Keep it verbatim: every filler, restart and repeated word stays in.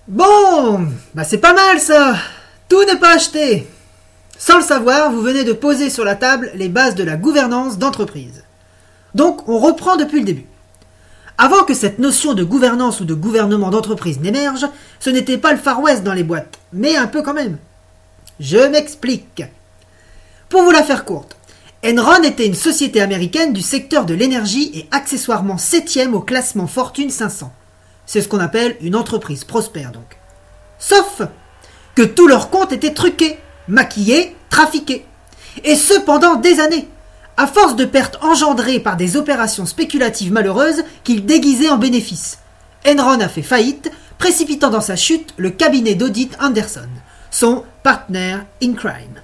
Bon, bah c'est pas mal ça. Tout n'est pas acheté. Sans le savoir, vous venez de poser sur la table les bases de la gouvernance d'entreprise. Donc, on reprend depuis le début. Avant que cette notion de gouvernance ou de gouvernement d'entreprise n'émerge, ce n'était pas le Far West dans les boîtes, mais un peu quand même. Je m'explique. Pour vous la faire courte, Enron était une société américaine du secteur de l'énergie et accessoirement septième au classement Fortune cinq cents. C'est ce qu'on appelle une entreprise prospère donc. Sauf que tous leurs comptes étaient truqués, maquillés, trafiqués. Et ce pendant des années, à force de pertes engendrées par des opérations spéculatives malheureuses qu'ils déguisaient en bénéfices. Enron a fait faillite, précipitant dans sa chute le cabinet d'audit Anderson, son partner in crime.